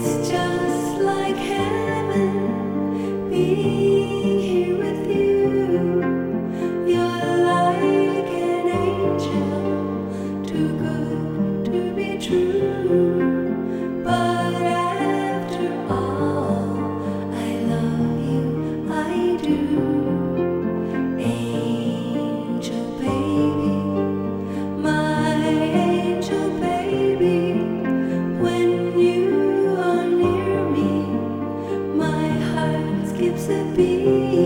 It's just like heaven being here with you. You're like an angel, too good to be true. But after all, I love you, I do. Angel baby, my angel baby, when you are near me, my heart skips a beat.